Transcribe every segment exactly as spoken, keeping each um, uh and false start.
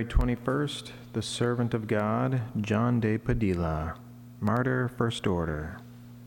twenty-first, the servant of God, John de Padilla, martyr, First Order.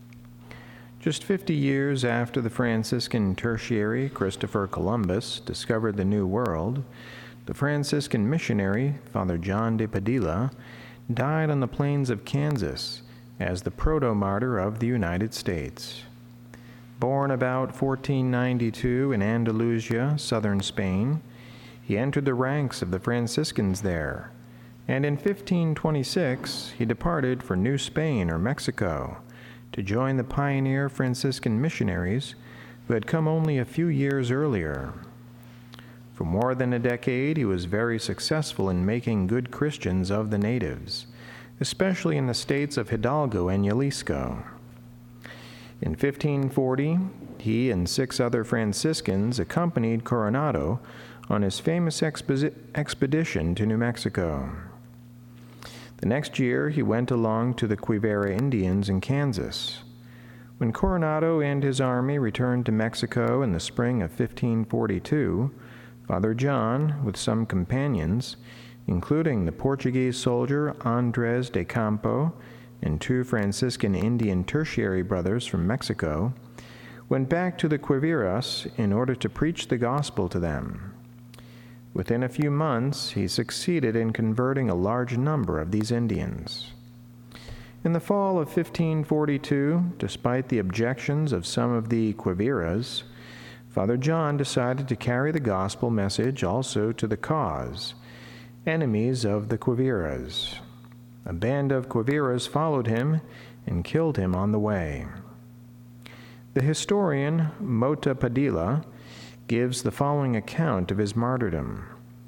Just fifty years after the Franciscan tertiary Christopher Columbus discovered the New World, the Franciscan missionary, Father John de Padilla, died on the plains of Kansas as the proto-martyr of the United States. Born about fourteen ninety-two in Andalusia, southern Spain, he entered the ranks of the Franciscans there, and in fifteen twenty-six he departed for New Spain or Mexico to join the pioneer Franciscan missionaries who had come only a few years earlier. For more than a decade, he was very successful in making good Christians of the natives, especially in the states of Hidalgo and Jalisco. In fifteen forty, he and six other Franciscans accompanied Coronado on his famous exposi- expedition to New Mexico. The next year, he went along to the Quivira Indians in Kansas. When Coronado and his army returned to Mexico in the spring of fifteen forty-two, Father John, with some companions, including the Portuguese soldier Andres de Campo and two Franciscan Indian tertiary brothers from Mexico, went back to the Quiviras in order to preach the gospel to them. Within a few months, he succeeded in converting a large number of these Indians. In the fall of fifteen forty-two, despite the objections of some of the Quiviras, Father John decided to carry the gospel message also to the Kaws, enemies of the Quiviras. A band of Quiviras followed him and killed him on the way. The historian Mota Padilla gives the following account of his martyrdom.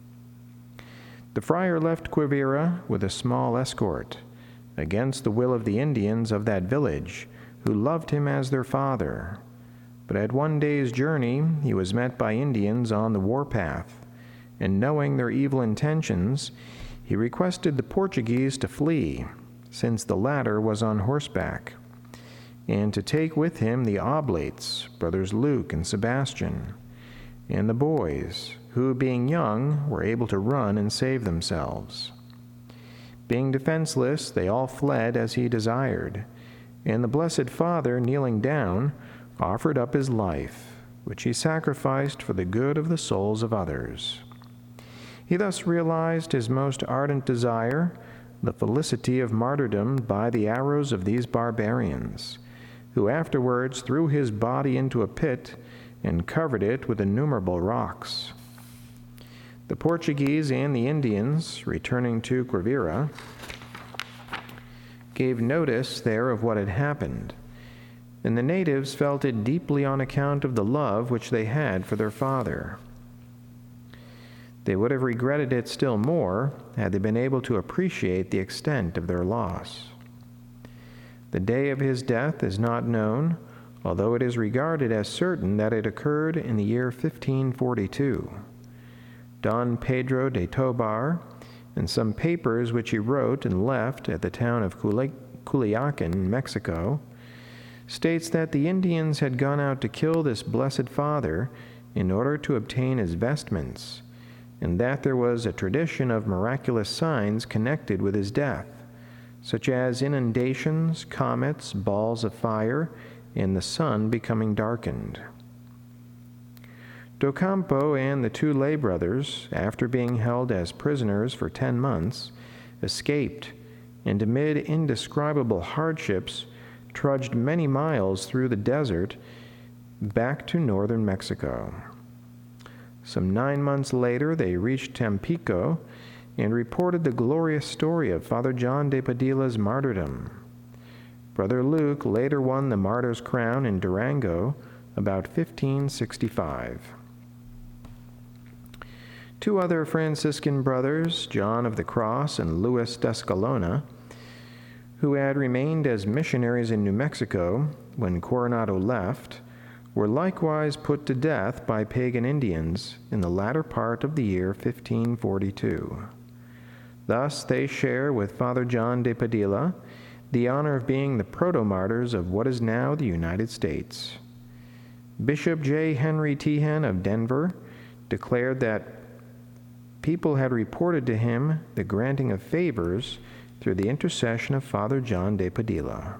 The friar left Quivira with a small escort, against the will of the Indians of that village, who loved him as their father. But at one day's journey he was met by Indians on the warpath, and knowing their evil intentions, he requested the Portuguese to flee, since the latter was on horseback, and to take with him the oblates, brothers Luke and Sebastian, and the boys, who, being young, were able to run and save themselves. Being defenseless, they all fled as he desired, and the Blessed Father, kneeling down, offered up his life, which he sacrificed for the good of the souls of others. He thus realized his most ardent desire, the felicity of martyrdom by the arrows of these barbarians, who afterwards threw his body into a pit and covered it with innumerable rocks. The Portuguese and the Indians, returning to Quivira, gave notice there of what had happened, and the natives felt it deeply on account of the love which they had for their father. They would have regretted it still more had they been able to appreciate the extent of their loss. The day of his death is not known, although it is regarded as certain that it occurred in the year fifteen forty-two. Don Pedro de Tobar, in some papers which he wrote and left at the town of Culiacan, Mexico, states that the Indians had gone out to kill this Blessed Father in order to obtain his vestments, and that there was a tradition of miraculous signs connected with his death, such as inundations, comets, balls of fire, and the sun becoming darkened. Docampo and the two lay brothers, after being held as prisoners for ten months, escaped, and amid indescribable hardships, trudged many miles through the desert back to northern Mexico. Some nine months later, they reached Tampico and reported the glorious story of Father John de Padilla's martyrdom. Brother Luke later won the martyr's crown in Durango about fifteen sixty-five. Two other Franciscan brothers, John of the Cross and Luis d'Escalona, who had remained as missionaries in New Mexico when Coronado left, were likewise put to death by pagan Indians in the latter part of the year fifteen forty-two. Thus they share with Father John de Padilla the honor of being the proto-martyrs of what is now the United States. Bishop J. Henry Tehan of Denver declared that people had reported to him the granting of favors through the intercession of Father John de Padilla.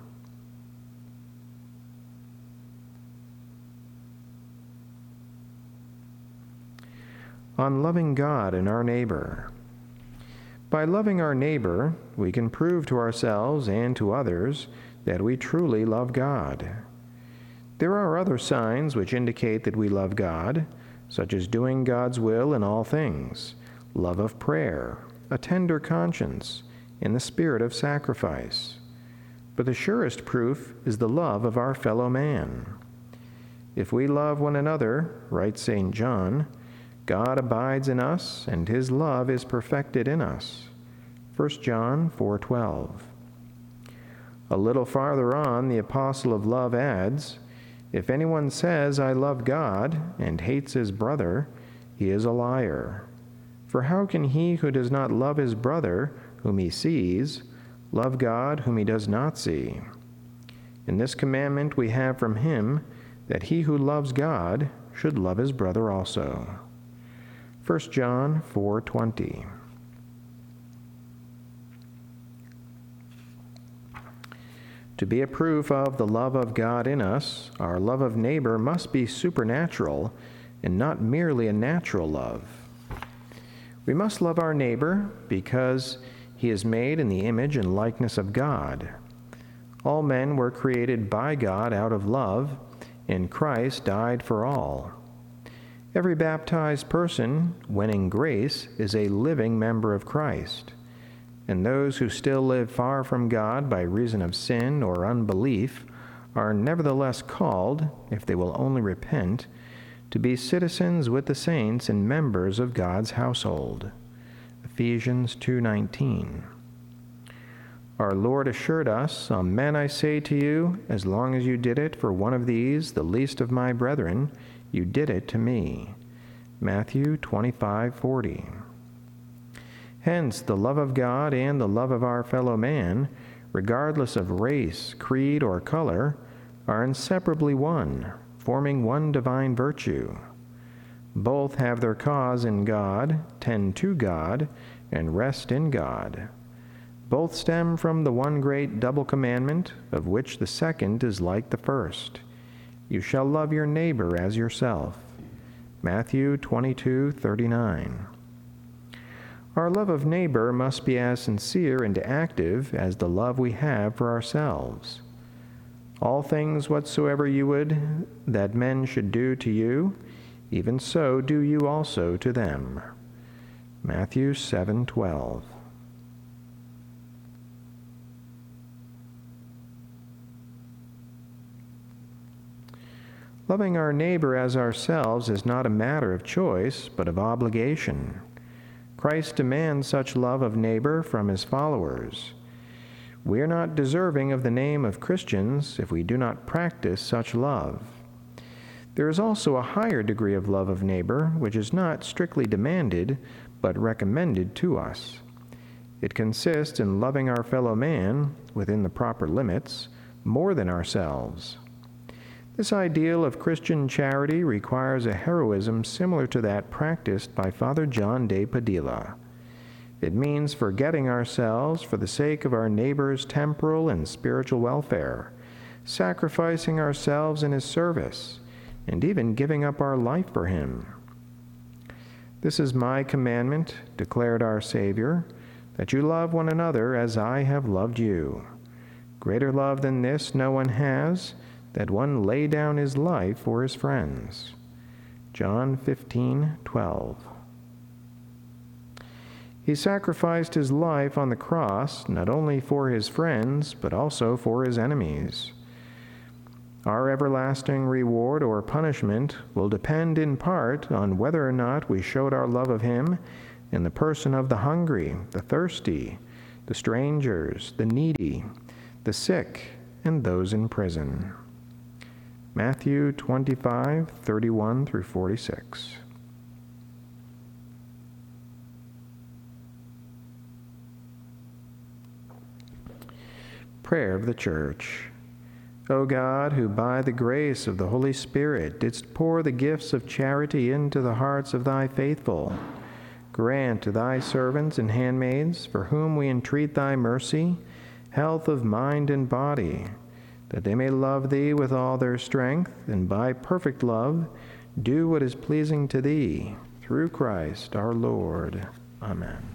On loving God and our neighbor. By loving our neighbor, we can prove to ourselves and to others that we truly love God. There are other signs which indicate that we love God, such as doing God's will in all things, love of prayer, a tender conscience, and the spirit of sacrifice. But the surest proof is the love of our fellow man. If we love one another, writes Saint John, God abides in us, and his love is perfected in us. First John four twelve. A little farther on, the apostle of love adds, if anyone says, I love God, and hates his brother, he is a liar. For how can he who does not love his brother, whom he sees, love God, whom he does not see? In this commandment we have from him, that he who loves God should love his brother also. First John four twenty. To be a proof of the love of God in us, our love of neighbor must be supernatural and not merely a natural love. We must love our neighbor because he is made in the image and likeness of God. All men were created by God out of love, and Christ died for all. Every baptized person, when in grace, is a living member of Christ. And those who still live far from God by reason of sin or unbelief are nevertheless called, if they will only repent, to be citizens with the saints and members of God's household. Ephesians two nineteen. Our Lord assured us, Amen, I say to you, as long as you did it for one of these, the least of my brethren, you did it to me. Matthew twenty-five forty. Hence, the love of God and the love of our fellow man, regardless of race, creed, or color, are inseparably one, forming one divine virtue. Both have their cause in God, tend to God, and rest in God. Both stem from the one great double commandment, of which the second is like the first. You shall love your neighbor as yourself. Matthew twenty-two thirty-nine. Our love of neighbor must be as sincere and active as the love we have for ourselves. All things whatsoever you would that men should do to you, even so do you also to them. Matthew seven twelve. Loving our neighbor as ourselves is not a matter of choice, but of obligation. Christ demands such love of neighbor from his followers. We are not deserving of the name of Christians if we do not practice such love. There is also a higher degree of love of neighbor, which is not strictly demanded, but recommended to us. It consists in loving our fellow man, within the proper limits, more than ourselves. This ideal of Christian charity requires a heroism similar to that practiced by Father John de Padilla. It means forgetting ourselves for the sake of our neighbor's temporal and spiritual welfare, sacrificing ourselves in his service, and even giving up our life for him. This is my commandment, declared our Savior, that you love one another as I have loved you. Greater love than this no one has, that one lay down his life for his friends. John fifteen twelve. He sacrificed his life on the cross not only for his friends, but also for his enemies. Our everlasting reward or punishment will depend in part on whether or not we showed our love of him in the person of the hungry, the thirsty, the strangers, the needy, the sick, and those in prison. Matthew twenty-five thirty-one through forty-six. Prayer of the Church. O God, who by the grace of the Holy Spirit didst pour the gifts of charity into the hearts of thy faithful, grant to thy servants and handmaids, for whom we entreat thy mercy, health of mind and body, that they may love thee with all their strength, and by perfect love do what is pleasing to thee, through Christ our Lord. Amen.